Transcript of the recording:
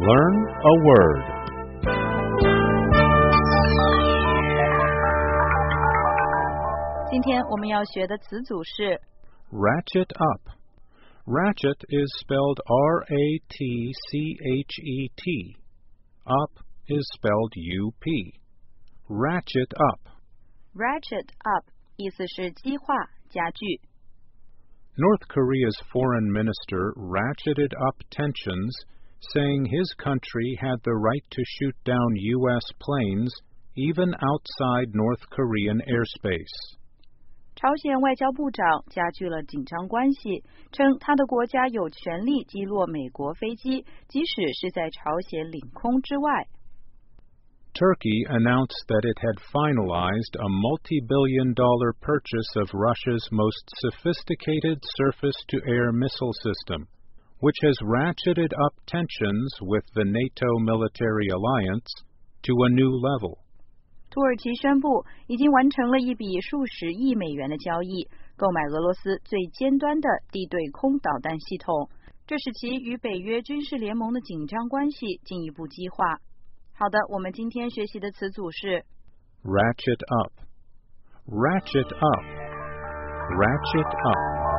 Learn a word. 今天我们要学的词组是 Ratchet up. Ratchet is spelled R-A-T-C-H-E-T. Up is spelled U-P. Ratchet up. ratchet up 意思是激化、加剧。 North Korea's foreign minister ratcheted up tensions, saying his country had the right to shoot down U.S. planes even outside North Korean airspace. 朝鲜外交部长加剧了紧张关系，称他的国家有权利击落美国飞机，即使是在朝鲜领空之外。 Turkey announced that it had finalized a multi-billion-dollar purchase of Russia's most sophisticated surface-to-air missile system, which has ratcheted up tensions with the NATO military alliance to a new level. 土耳其宣布已经完成了一笔数十亿美元的交易，购买俄罗斯最尖端的地对空导弹系统，这使其与北约军事联盟的紧张关系进一步激化。好的，我们今天学习的词组是 Ratchet up. Ratchet up. Ratchet up.